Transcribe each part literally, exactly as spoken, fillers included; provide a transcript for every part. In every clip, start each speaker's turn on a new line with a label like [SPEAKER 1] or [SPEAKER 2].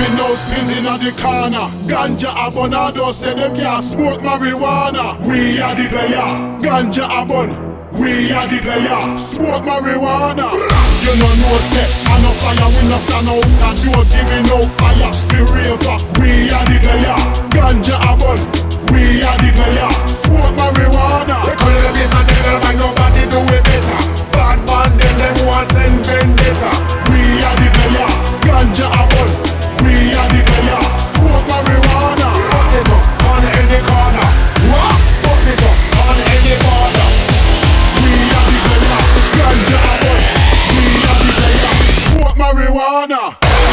[SPEAKER 1] popping those pills in the corner. Ganja a bun, and those say them can't smoke marijuana. We are the player. Ganja a bun, we are the player. Smoke marijuana. You know no set, and no fire. We no stand out and don't give me no fire. The raver, we are the player. Ganja a bun, we are the player. Smoke marijuana.
[SPEAKER 2] We call the place and tell them like nobody do it better. Bad man, them them want send vendetta.
[SPEAKER 1] We are the player. Ganja a bun, we are the player. Smoke marijuana.
[SPEAKER 2] Bust it up on any corner. What? Bust it up on any corner.
[SPEAKER 1] We are the player. Ganja a bun, we are the player. Smoke marijuana.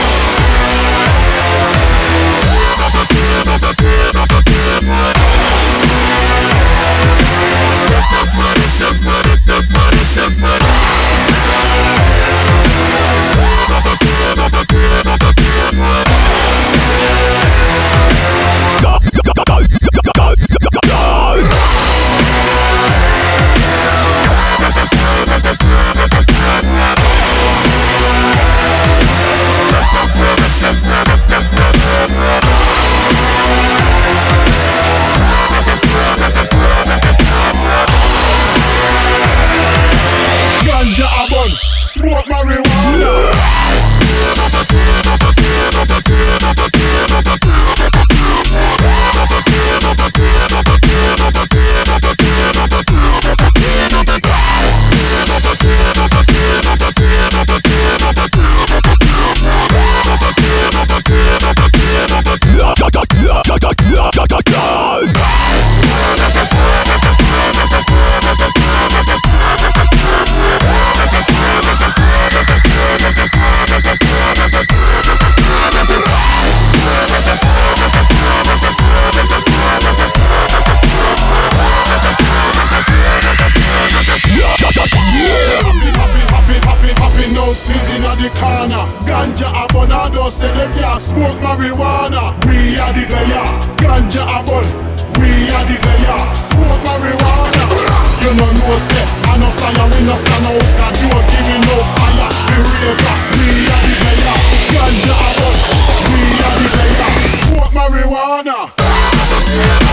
[SPEAKER 1] Ganja a bun, smoke marijuana. The corner. Ganja a bun, and those say them can't smoke marijuana. We are the player. Ganja a bun, we are the player. Smoke marijuana. You know no set, and no fire. We no stand out and don't give me no fire. The raver, we are the player. Ganja a bun, we are the player. Smoke marijuana.